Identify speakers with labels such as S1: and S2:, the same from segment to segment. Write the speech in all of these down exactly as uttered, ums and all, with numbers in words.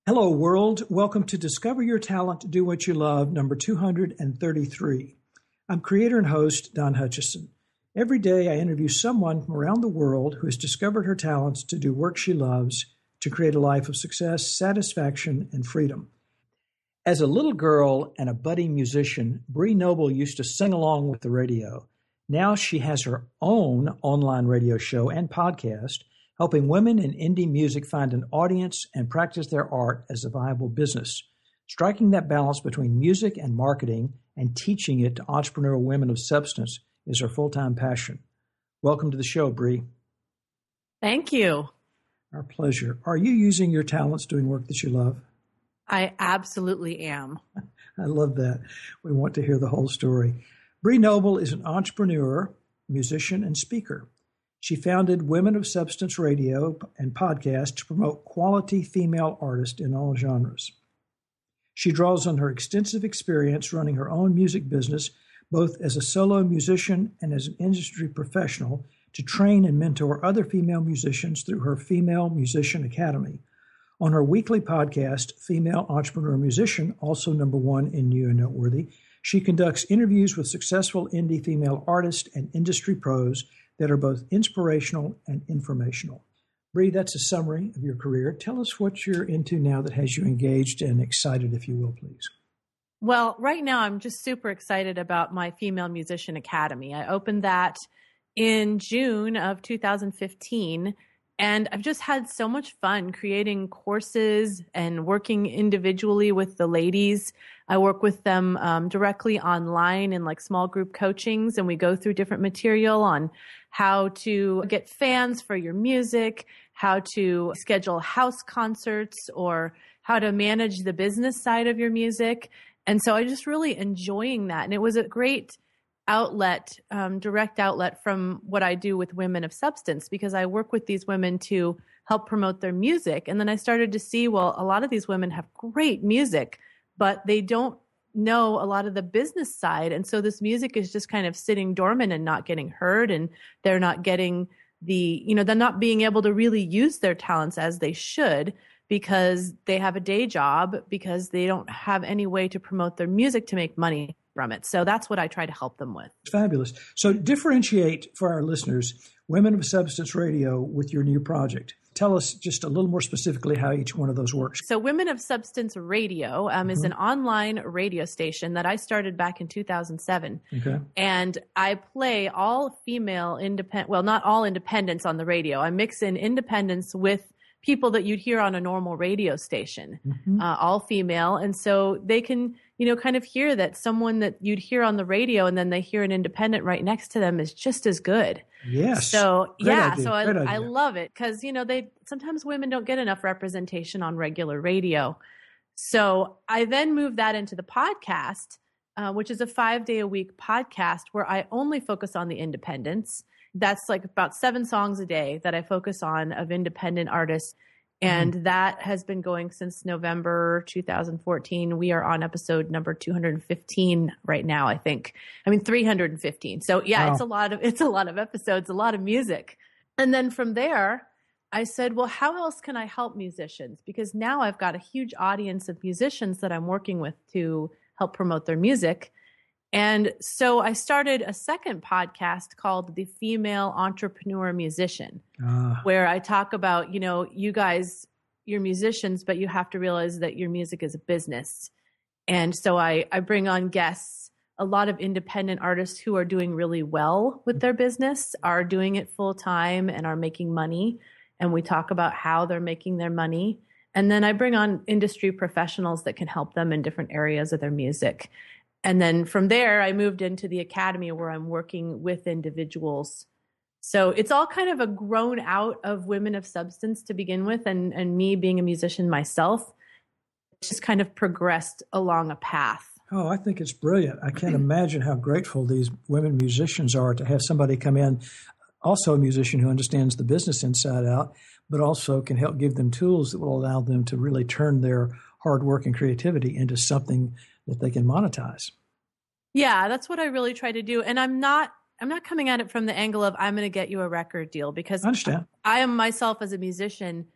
S1: Hello, world. Welcome to Discover Your Talent, Do What You Love, number two hundred thirty-three. I'm creator and host, Don Hutchison. Every day I interview someone from around the world who has discovered her talents to do work she loves, to create a life of success, satisfaction, and freedom. As a little girl and a budding musician, Bree Noble used to sing along with the radio. Now she has her own online radio show and podcast, helping women in indie music find an audience and practice their art as a viable business. Striking that balance between music and marketing and teaching it to entrepreneurial women of substance is her full-time passion. Welcome to the show, Bree.
S2: Thank you.
S1: Our pleasure. Are you using your talents doing work that you love?
S2: I absolutely am.
S1: I love that. We want to hear the whole story. Bree Noble is an entrepreneur, musician, and speaker. She founded Women of Substance Radio and podcast to promote quality female artists in all genres. She draws on her extensive experience running her own music business, both as a solo musician and as an industry professional, to train and mentor other female musicians through her Female Musician Academy. On her weekly podcast, Female Entrepreneur Musician, also number one in New and Noteworthy, she conducts interviews with successful indie female artists and industry pros that are both inspirational and informational. Bree, that's a summary of your career. Tell us what you're into now that has you engaged and excited, if you will, please.
S2: Well, right now I'm just super excited about my Female Musician Academy. I opened that in June of two thousand fifteen, and I've just had so much fun creating courses and working individually with the ladies. I work with them um, directly online in like small group coachings, and we go through different material on how to get fans for your music, how to schedule house concerts, or how to manage the business side of your music. And so I just really enjoying that. And it was a great outlet, um, direct outlet from what I do with Women of Substance, because I work with these women to help promote their music. And then I started to see, well, a lot of these women have great music, but they don't know a lot of the business side. And so this music is just kind of sitting dormant and not getting heard. And they're not getting the, you know, they're not being able to really use their talents as they should because they have a day job, because they don't have any way to promote their music to make money from it. So that's what I try to help them with.
S1: Fabulous. So differentiate for our listeners, Women of Substance Radio with your new project. Tell us just a little more specifically how each one of those works.
S2: So Women of Substance Radio um, mm-hmm. is an online radio station that I started back in two thousand seven.
S1: Okay.
S2: And I play all female independent, well, not all independents on the radio. I mix in independents with people that you'd hear on a normal radio station, mm-hmm. uh, all female. And so they can, you know, kind of hear that someone that you'd hear on the radio and then they hear an independent right next to them is just as good.
S1: Yes.
S2: So,
S1: Great
S2: yeah,
S1: idea.
S2: so I,
S1: Great
S2: I
S1: idea.
S2: love it because, you know, they sometimes women don't get enough representation on regular radio. So I then moved that into the podcast, uh, which is a five day a week podcast where I only focus on the independents. That's like about seven songs a day that I focus on of independent artists. And mm-hmm. that has been going since November two thousand fourteen. We are on episode number two hundred fifteen right now, I think. I mean, three hundred fifteen. So yeah,
S1: Wow.
S2: it's a lot of, it's a lot of episodes, a lot of music. And then from there, I said, well, how else can I help musicians? Because now I've got a huge audience of musicians that I'm working with to help promote their music. And so I started a second podcast called The Female Entrepreneur Musician, uh. where I talk about, you know, you guys, you're musicians, but you have to realize that your music is a business. And so I, I bring on guests, a lot of independent artists who are doing really well with their business, are doing it full time and are making money. And we talk about how they're making their money. And then I bring on industry professionals that can help them in different areas of their music. And then from there, I moved into the academy where I'm working with individuals. So it's all kind of a grown out of Women of Substance to begin with. And, and me being a musician myself, just kind of progressed along a path.
S1: Oh, I think it's brilliant. I can't imagine how grateful these women musicians are to have somebody come in, also a musician who understands the business inside out, but also can help give them tools that will allow them to really turn their hard work and creativity into something that they can monetize.
S2: Yeah, that's what I really try to do. And I'm not I'm not coming at it from the angle of I'm going to get you a record deal, because
S1: I understand.
S2: I am myself as a musician.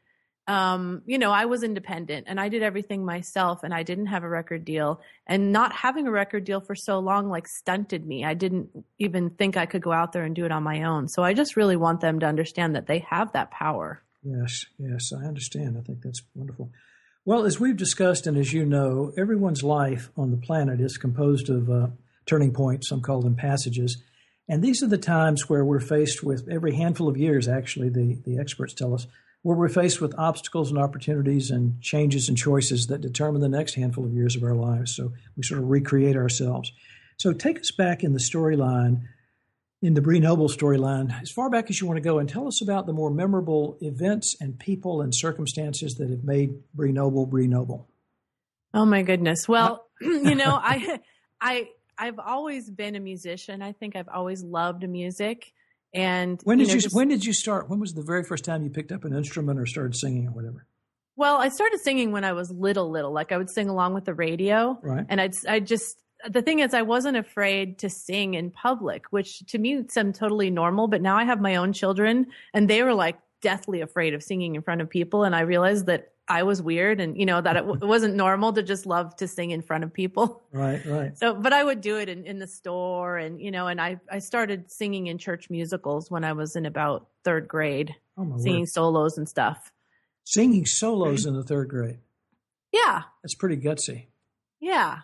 S2: um, you know, I was independent and I did everything myself and I didn't have a record deal, and not having a record deal for so long like stunted me. I didn't even think I could go out there and do it on my own. So I just really want them to understand that they have that power.
S1: Yes, yes, I understand. I think that's wonderful. Well, as we've discussed, and as you know, everyone's life on the planet is composed of uh, turning points. Some call them passages. And these are the times where we're faced with, every handful of years, actually, the, the experts tell us, where we're faced with obstacles and opportunities and changes and choices that determine the next handful of years of our lives. So we sort of recreate ourselves. So take us back in the storyline, in the Bree Noble storyline, as far back as you want to go, and tell us about the more memorable events and people and circumstances that have made Bree Noble Bree Noble.
S2: Oh my goodness. Well, you know, I, I, I've always been a musician. I think I've always loved music. And
S1: when did
S2: you, know,
S1: you
S2: just,
S1: when did you start? When was the very first time you picked up an instrument or started singing or whatever?
S2: Well, I started singing when I was little, little. Like I would sing along with the radio,
S1: right?
S2: And I'd, I just the thing is, I wasn't afraid to sing in public, which to me seemed totally normal. But now I have my own children, and they were like deathly afraid of singing in front of people, and I realized that I was weird, and you know that it, w- it wasn't normal to just love to sing in front of people.
S1: Right, right.
S2: So, but I would do it in, in the store, and you know, and I I started singing in church musicals when I was in about third grade,
S1: oh, my
S2: singing
S1: word.
S2: solos and stuff.
S1: Singing solos in the third grade.
S2: Yeah,
S1: that's pretty gutsy.
S2: Yeah,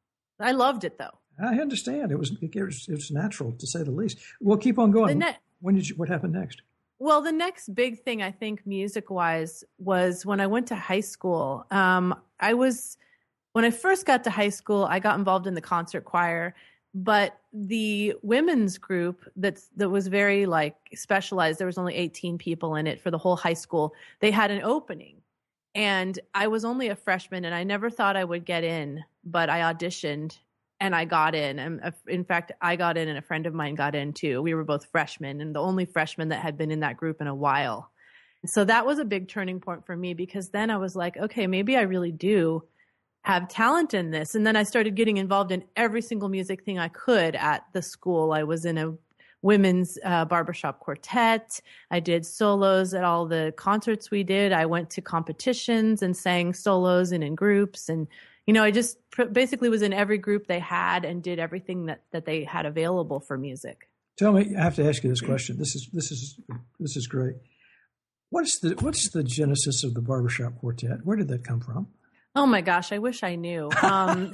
S2: I loved it though.
S1: I understand. It was it was, it was natural to say the least. Well, keep on going. Ne- when did you? What happened next?
S2: Well, the next big thing, I think, music-wise, was when I went to high school. Um, I was, when I first got to high school, I got involved in the concert choir, but the women's group that's, that was very, like, specialized, there was only eighteen people in it for the whole high school. They had an opening, and I was only a freshman, and I never thought I would get in, but I auditioned. And I got in. And in fact, I got in and a friend of mine got in too. We were both freshmen and the only freshmen that had been in that group in a while. So that was a big turning point for me, because then I was like, okay, maybe I really do have talent in this. And then I started getting involved in every single music thing I could at the school. I was in a women's uh, barbershop quartet. I did solos at all the concerts we did. I went to competitions and sang solos and in groups. And you know, I just pr- basically was in every group they had and did everything that, that they had available for music.
S1: Tell me, I have to ask you this question. This is this is this is great. What's the what's the genesis of the barbershop quartet? Where did that come from?
S2: Oh my gosh, I wish I knew. Um,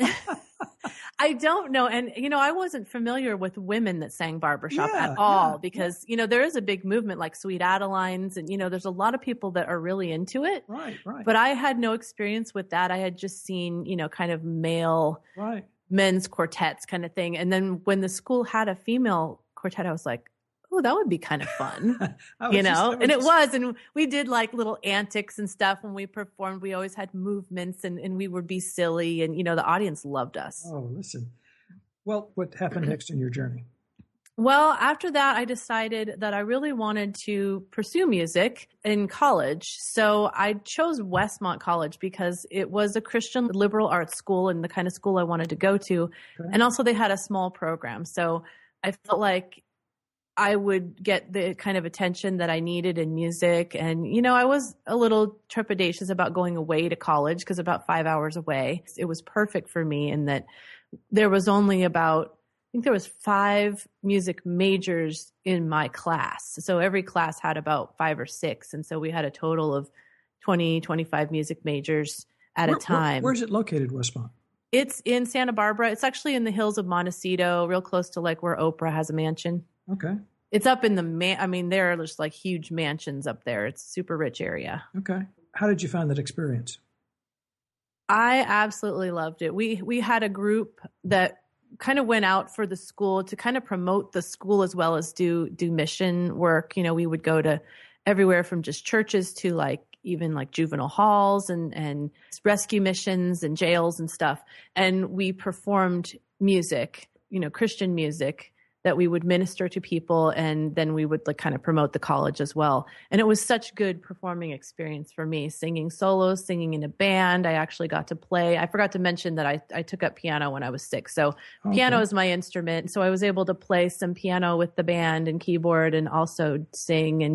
S2: I don't know. And, you know, I wasn't familiar with women that sang barbershop
S1: yeah,
S2: at all
S1: yeah,
S2: because,
S1: yeah.
S2: you know, there is a big movement like Sweet Adelines and, you know, there's a lot of people that are really into it.
S1: Right, right.
S2: But I had no experience with that. I had just seen, you know, kind of male
S1: right.
S2: men's quartets kind of thing. And then when the school had a female quartet, I was like, oh, that would be kind of fun, you know?
S1: Just,
S2: and it
S1: just...
S2: was, and we did like little antics and stuff when we performed. We always had movements and, and we would be silly and, you know, the audience loved us.
S1: Oh, listen. Well, what happened next in your journey?
S2: Well, after that, I decided that I really wanted to pursue music in college. So I chose Westmont College because it was a Christian liberal arts school and the kind of school I wanted to go to. Okay. And also they had a small program. So I felt like I would get the kind of attention that I needed in music. And, you know, I was a little trepidatious about going away to college because about five hours away. It was perfect for me in that there was only about, I think there was five music majors in my class. So every class had about five or six. And so we had a total of twenty, twenty-five music majors at
S1: where,
S2: a time.
S1: Where, where's it located, Westmont?
S2: It's in Santa Barbara. It's actually in the hills of Montecito, real close to like where Oprah has a mansion.
S1: Okay.
S2: It's up in the man. I mean, there are just like huge mansions up there. It's a super rich area.
S1: Okay. How did you find that experience?
S2: I absolutely loved it. We we had a group that kind of went out for the school to kind of promote the school as well as do do mission work. You know, we would go to everywhere from just churches to like even like juvenile halls and and rescue missions and jails and stuff. And we performed music, you know, Christian music that we would minister to people, and then we would like kind of promote the college as well. And it was such good performing experience for me, singing solos, singing in a band. I actually got to play. I forgot to mention that I, I took up piano when I was six. So okay. Piano is my instrument. So I was able to play some piano with the band and keyboard and also sing. And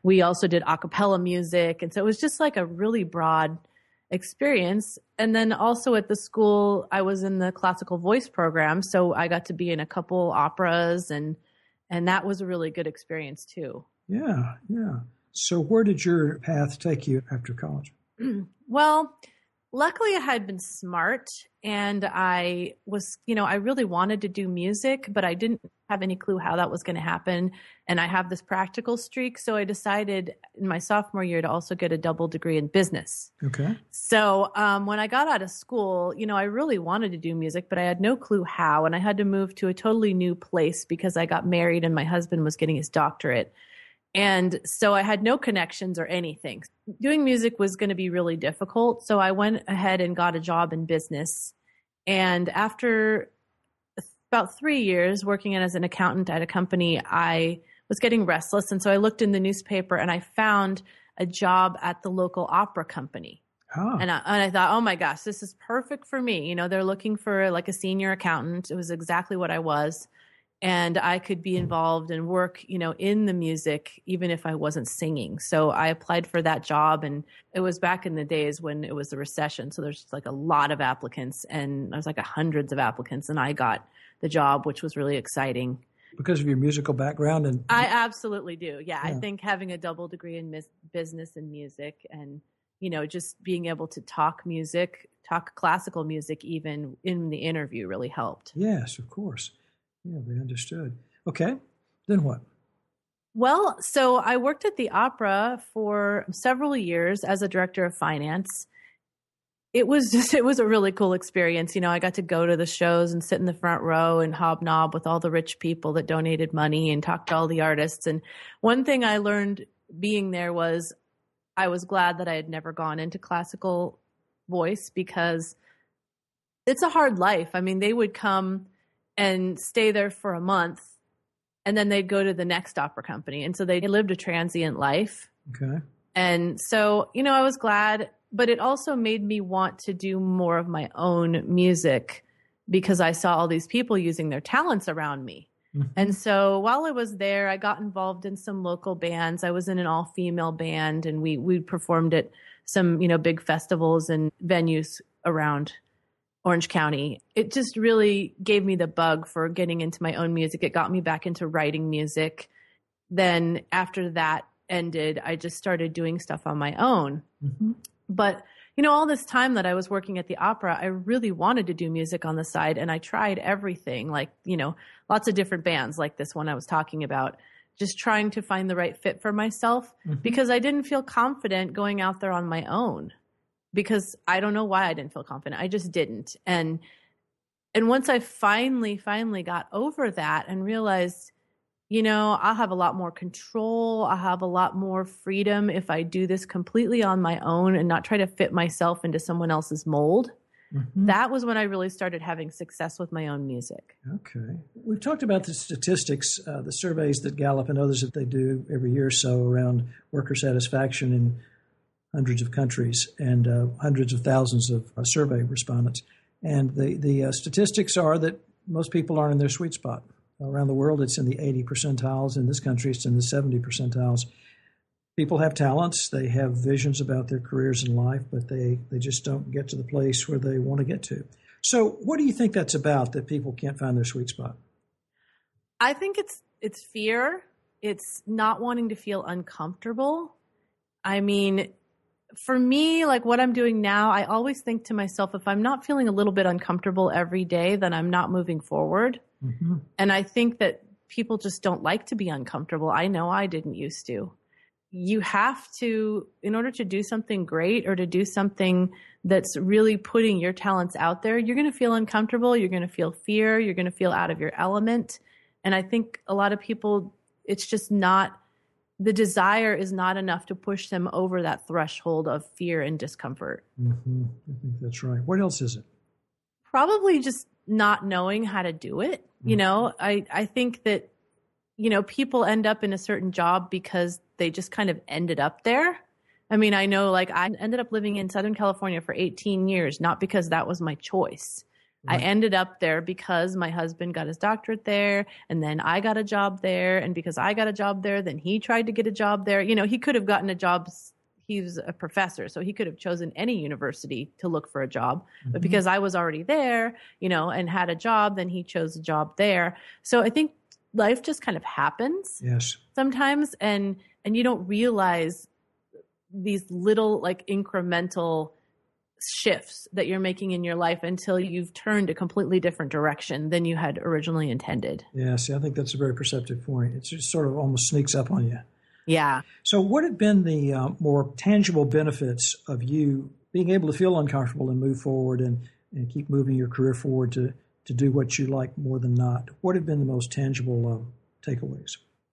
S2: we also did a cappella music. And so it was just like a really broad experience. And then also at the school, I was in the classical voice program. So I got to be in a couple operas, and and that was a really good experience too.
S1: Yeah, yeah. So where did your path take you after college?
S2: Well, luckily I had been smart, and I was, you know, I really wanted to do music, but I didn't have any clue how that was going to happen. And I have this practical streak. So I decided in my sophomore year to also get a double degree in business.
S1: Okay.
S2: So um, when I got out of school, you know, I really wanted to do music, but I had no clue how. And I had to move to a totally new place because I got married and my husband was getting his doctorate. And so I had no connections or anything. Doing music was going to be really difficult. So I went ahead and got a job in business. And after about three years working as an accountant at a company, I was getting restless. And so I looked in the newspaper and I found a job at the local opera company.
S1: Oh.
S2: And, I, and I thought, oh my gosh, this is perfect for me. You know, they're looking for like a senior accountant. It was exactly what I was. And I could be involved and work, you know, in the music, even if I wasn't singing. So I applied for that job, and it was back in the days when it was the recession. So there's just like a lot of applicants, and there was like a hundreds of applicants, and I got the job, which was really exciting.
S1: Because of your musical background? And
S2: I absolutely do. Yeah, yeah. I
S1: Yeah.
S2: think having a double degree in mis- business and music, and, you know, just being able to talk music, talk classical music, even in the interview really helped.
S1: Yes, of course. Yeah, they understood. Okay, then what?
S2: Well, so I worked at the opera for several years as a director of finance. It was just, it was a really cool experience. You know, I got to go to the shows and sit in the front row and hobnob with all the rich people that donated money and talk to all the artists. And one thing I learned being there was I was glad that I had never gone into classical voice, because it's a hard life. I mean, they would come and stay there for a month, and then they'd go to the next opera company. And so they lived a transient life.
S1: Okay.
S2: And so, you know, I was glad, but it also made me want to do more of my own music, because I saw all these people using their talents around me. Mm-hmm. And so while I was there, I got involved in some local bands. I was in an all-female band, and we we performed at some, you know, big festivals and venues around Orange County. It just really gave me the bug for getting into my own music. It got me back into writing music. Then after that ended, I just started doing stuff on my own. Mm-hmm. But, you know, all this time that I was working at the opera, I really wanted to do music on the side, and I tried everything, like, you know, lots of different bands like this one I was talking about, just trying to find the right fit for myself, mm-hmm. because I didn't feel confident going out there on my own. Because I don't know why I didn't feel confident. I just didn't. And and once I finally, finally got over that and realized, you know, I'll have a lot more control. I'll have a lot more freedom if I do this completely on my own and not try to fit myself into someone else's mold. Mm-hmm. That was when I really started having success with my own music.
S1: Okay. We've talked about the statistics, uh, the surveys that Gallup and others that they do every year or so around worker satisfaction in hundreds of countries and uh, hundreds of thousands of uh, survey respondents. And the, the uh, statistics are that most people aren't in their sweet spot. Around the world, it's in the eighty percentiles. In this country, it's in the seventy percentiles. People have talents. They have visions about their careers in life, but they, they just don't get to the place where they want to get to. So what do you think that's about, that people can't find their sweet spot?
S2: I think it's it's fear. It's not wanting to feel uncomfortable. I mean, for me, like what I'm doing now, I always think to myself, if I'm not feeling a little bit uncomfortable every day, then I'm not moving forward. Mm-hmm. And I think that people just don't like to be uncomfortable. I know I didn't used to. You have to, in order to do something great or to do something that's really putting your talents out there, you're going to feel uncomfortable. You're going to feel fear. You're going to feel out of your element. And I think a lot of people, it's just not, the desire is not enough to push them over that threshold of fear and discomfort.
S1: Mm-hmm. I think that's right. What else is it?
S2: Probably just not knowing how to do it. Mm-hmm. You know, I, I think that, you know, people end up in a certain job because they just kind of ended up there. I mean, I know, like, I ended up living in Southern California for eighteen years, not because that was my choice. Right. I ended up there because my husband got his doctorate there, and then I got a job there. And because I got a job there, then he tried to get a job there. You know, he could have gotten a job. He was a professor, so he could have chosen any university to look for a job. Mm-hmm. But because I was already there, you know, and had a job, then he chose a job there. So I think life just kind of happens.
S1: Yes.
S2: Sometimes, and and you don't realize these little like incremental shifts that you're making in your life until you've turned a completely different direction than you had originally intended.
S1: Yeah, see, I think that's a very perceptive point. It just sort of almost sneaks up on you.
S2: Yeah.
S1: So what have been the uh, more tangible benefits of you being able to feel uncomfortable and move forward and, and keep moving your career forward to, to do what you like more than not? What have been the most tangible um, takeaways?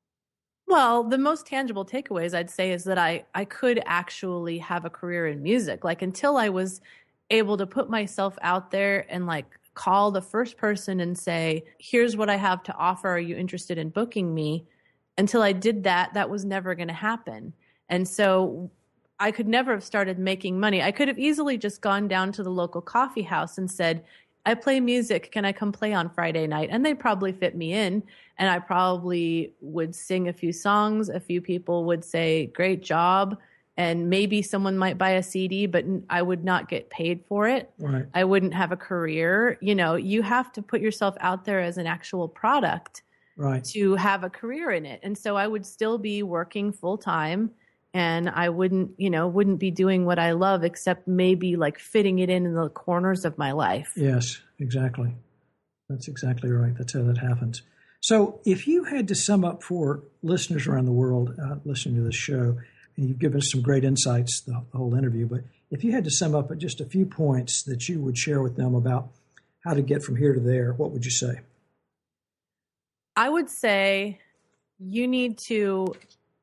S2: Well, the most tangible takeaways I'd say is that I, I could actually have a career in music. Like until I was able to put myself out there and like call the first person and say, here's what I have to offer. Are you interested in booking me? Until I did that, that was never going to happen. And so I could never have started making money. I could have easily just gone down to the local coffee house and said, I play music. Can I come play on Friday night? And they'd probably fit me in. And I probably would sing a few songs. A few people would say, great job. And maybe someone might buy a C D, but I would not get paid for it.
S1: Right.
S2: I wouldn't have a career. You know, you have to put yourself out there as an actual product, right, to have a career in it. And so I would still be working full time. And I wouldn't, you know, wouldn't be doing what I love, except maybe like fitting it in in the corners of my life.
S1: Yes, exactly. That's exactly right. That's how that happens. So if you had to sum up for listeners around the world uh, listening to this show, and you've given us some great insights the, the whole interview, but if you had to sum up just a few points that you would share with them about how to get from here to there, what would you say?
S2: I would say you need to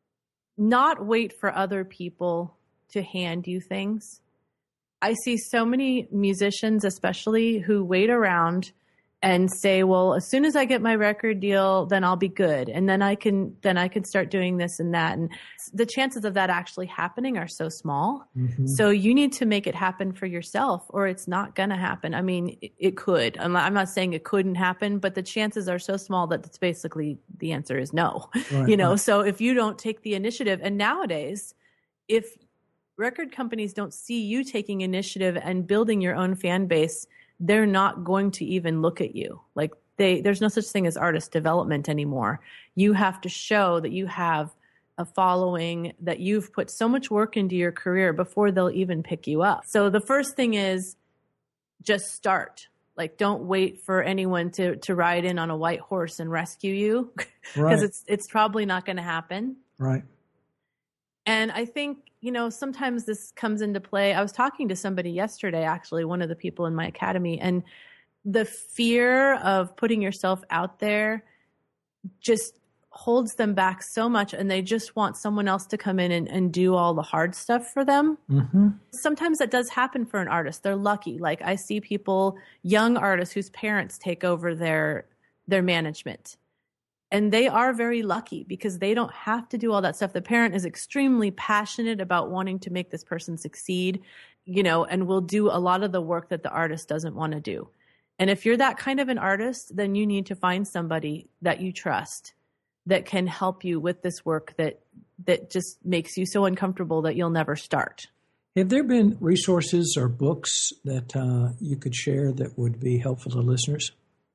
S2: not wait for other people to hand you things. I see so many musicians, especially, who wait around and say, well, as soon as I get my record deal, then I'll be good. And then I can, then I can start doing this and that. And the chances of that actually happening are so small. Mm-hmm. So you need to make it happen for yourself, or it's not going to happen. I mean, it, it could. I'm not, I'm not saying it couldn't happen, but the chances are so small that it's basically the answer is no. Right, you know, right. So if you don't take the initiative, and nowadays, if record companies don't see you taking initiative and building your own fan base, they're not going to even look at you. Like they, there's no such thing as artist development anymore. You have to show that you have a following, that you've put so much work into your career before they'll even pick you up. So the first thing is just start. Like don't wait for anyone to, to ride in on a white horse and rescue you, because right. it's, it's probably not going to happen.
S1: Right.
S2: And I think, you know, sometimes this comes into play. I was talking to somebody yesterday, actually, one of the people in my academy, and the fear of putting yourself out there just holds them back so much, and they just want someone else to come in and, and do all the hard stuff for them. Mm-hmm. Sometimes that does happen for an artist. They're lucky. Like I see people, young artists whose parents take over their their management. And they are very lucky because they don't have to do all that stuff. The parent is extremely passionate about wanting to make this person succeed, you know, and will do a lot of the work that the artist doesn't want to do. And if you're that kind of an artist, then you need to find somebody that you trust that can help you with this work that that just makes you so uncomfortable that you'll never start.
S1: Have there been resources or books that uh, you could share that would be helpful to listeners?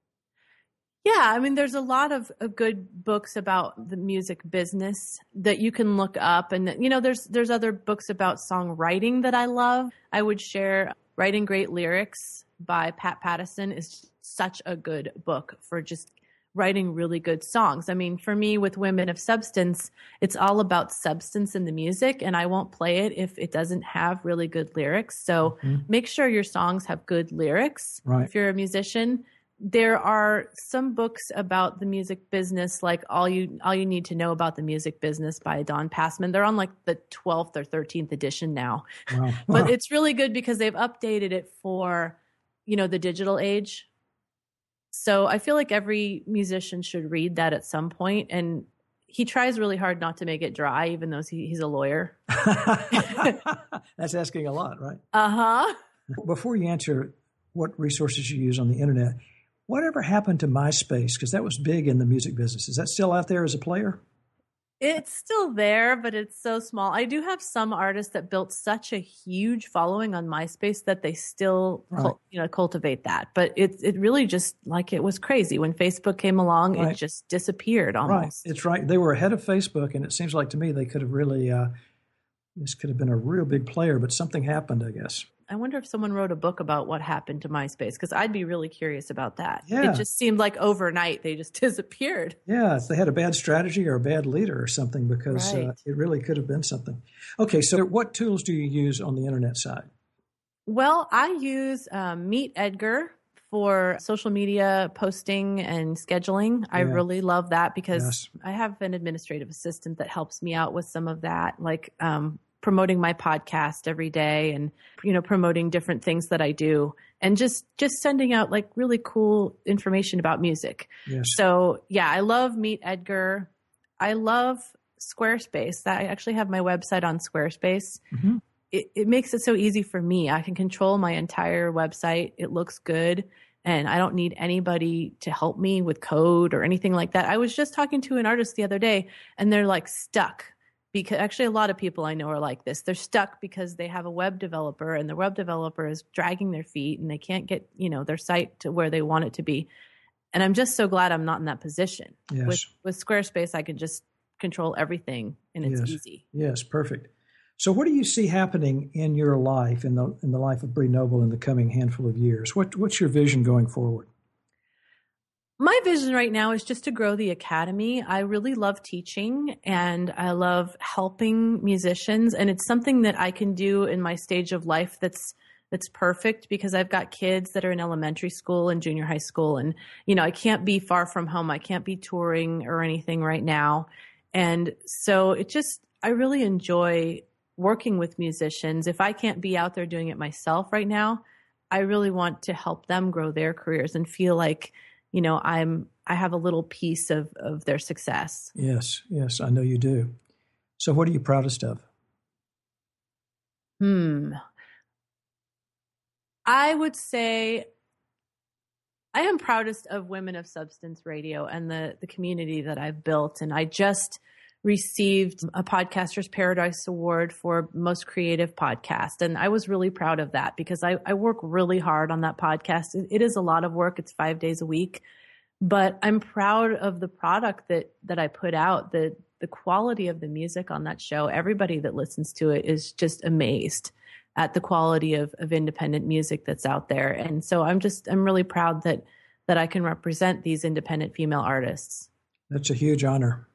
S2: Yeah, I mean, there's a lot of, of good books about the music business that you can look up. And, you know, there's there's other books about songwriting that I love. I would share Writing Great Lyrics by Pat Pattison is such a good book for just writing really good songs. I mean, for me, with Women of Substance, it's all about substance in the music, and I won't play it if it doesn't have really good lyrics. So mm-hmm. make sure your songs have good lyrics right. if you're a musician. There are some books about the music business, like all you all you need to know about the music business by Don Passman. They're on like the twelfth or thirteenth edition now. Wow. But wow. It's really good because they've updated it for, you know, the digital age. So I feel like every musician should read that at some point. And he tries really hard not to make it dry, even though he, he's a lawyer.
S1: That's asking a lot, right?
S2: Uh-huh.
S1: Before you answer what resources you use on the internet. Whatever happened to MySpace? Because that was big in the music business. Is that still out there as a player?
S2: It's still there, but it's so small. I do have some artists that built such a huge following on MySpace that they still,
S1: right.
S2: cult, you know, cultivate that. But it it really just like it was crazy when Facebook came along. Right. It just disappeared almost.
S1: Right, it's right. They were ahead of Facebook, and it seems like to me they could have really. Uh, this could have been a real big player, but something happened, I guess.
S2: I wonder if someone wrote a book about what happened to MySpace, because I'd be really curious about that.
S1: Yeah.
S2: It just seemed like overnight they just disappeared.
S1: Yeah, if they had a bad strategy or a bad leader or something, because
S2: right.
S1: uh, it really could have been something. Okay, so what tools do you use on the internet side?
S2: Well, I use um, Meet Edgar for social media posting and scheduling. Yeah. I really love that because yes. I have an administrative assistant that helps me out with some of that, like um, promoting my podcast every day and, you know, promoting different things that I do and just, just sending out like really cool information about music.
S1: Yes.
S2: So yeah, I love Meet Edgar. I love Squarespace. I actually have my website on Squarespace. Mm-hmm. It, it makes it so easy for me. I can control my entire website. It looks good. And I don't need anybody to help me with code or anything like that. I was just talking to an artist the other day and they're like stuck. Because actually a lot of people I know are like this. They're stuck because they have a web developer and the web developer is dragging their feet and they can't get, you know, their site to where they want it to be. And I'm just so glad I'm not in that position.
S1: Yes.
S2: With, with Squarespace, I can just control everything and it's
S1: yes.
S2: easy.
S1: Yes, perfect. So what do you see happening in your life, in the in the life of Bree Noble in the coming handful of years? What What's your vision going forward?
S2: My vision right now is just to grow the academy. I really love teaching and I love helping musicians. And it's something that I can do in my stage of life that's that's perfect because I've got kids that are in elementary school and junior high school. And, you know, I can't be far from home. I can't be touring or anything right now. And so it just, I really enjoy working with musicians. If I can't be out there doing it myself right now, I really want to help them grow their careers and feel like, you know, I'm, I have a little piece of, of their success.
S1: Yes, yes, I know you do. So what are you proudest of?
S2: Hmm. I would say I am proudest of Women of Substance Radio and the, the community that I've built. And I just received a Podcaster's Paradise Award for Most Creative Podcast. And I was really proud of that because I, I work really hard on that podcast. It, it is a lot of work. It's five days a week. But I'm proud of the product that, that I put out, the, the quality of the music on that show. Everybody that listens to it is just amazed at the quality of, of independent music that's out there. And so I'm just, I'm really proud that, that I can represent these independent female artists.
S1: That's a huge honor.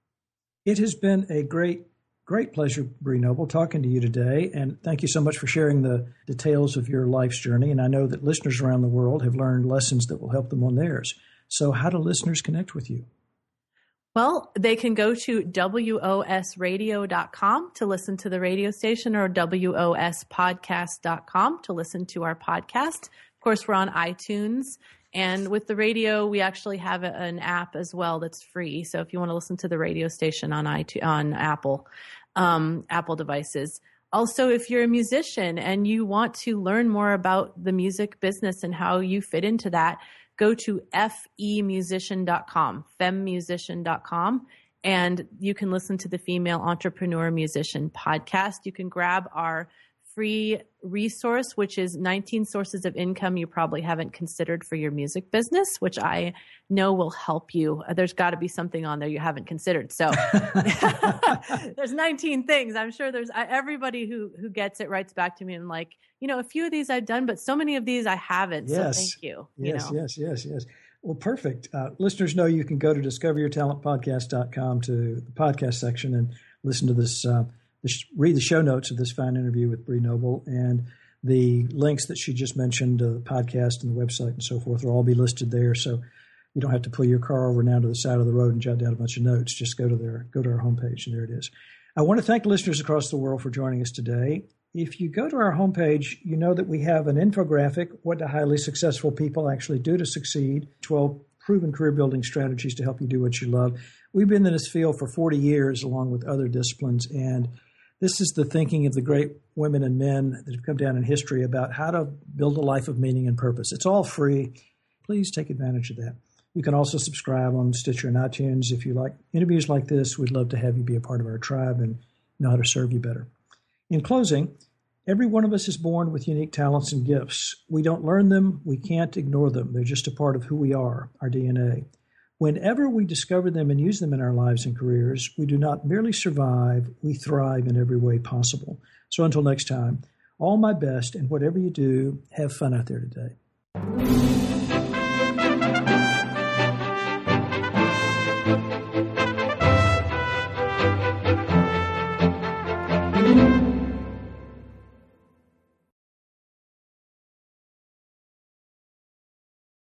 S1: It has been a great, great pleasure, Bree Noble, talking to you today. And thank you so much for sharing the details of your life's journey. And I know that listeners around the world have learned lessons that will help them on theirs. So how do listeners connect with you?
S2: Well, they can go to W O S radio dot com to listen to the radio station or W O S podcast dot com to listen to our podcast. Of course, we're on iTunes. And with the radio, we actually have a, an app as well that's free. So if you want to listen to the radio station on iTunes, on Apple, um, Apple devices. Also, if you're a musician and you want to learn more about the music business and how you fit into that, go to F E musician dot com, fem musician dot com, and you can listen to the Female Entrepreneur Musician podcast. You can grab our free resource, which is nineteen sources of income you probably haven't considered for your music business, which I know will help you. There's got to be something on there you haven't considered. So there's nineteen things. I'm sure there's everybody who, who gets it writes back to me and like, you know, a few of these I've done, but so many of these I haven't.
S1: Yes.
S2: So thank you.
S1: Yes,
S2: you know?
S1: yes, yes, yes. Well, perfect. Uh, listeners know you can go to discover your talent podcast dot com to the podcast section and listen to this, uh, this, read the show notes of this fine interview with Bree Noble, and the links that she just mentioned, uh, the podcast and the website and so forth will all be listed there. So you don't have to pull your car over now to the side of the road and jot down a bunch of notes. Just go to their, go to our homepage, and there it is. I want to thank listeners across the world for joining us today. If you go to our homepage, you know that we have an infographic, What Do Highly Successful People Actually Do to Succeed? twelve proven career-building strategies to help you do what you love. We've been in this field for forty years, along with other disciplines, and This is the thinking of the great women and men that have come down in history about how to build a life of meaning and purpose. It's all free. Please take advantage of that. You can also subscribe on Stitcher and iTunes. If you like interviews like this, we'd love to have you be a part of our tribe and know how to serve you better. In closing, every one of us is born with unique talents and gifts. We don't learn them. We can't ignore them. They're just a part of who we are, our D N A. Whenever we discover them and use them in our lives and careers, we do not merely survive, we thrive in every way possible. So until next time, all my best, and whatever you do, have fun out there today.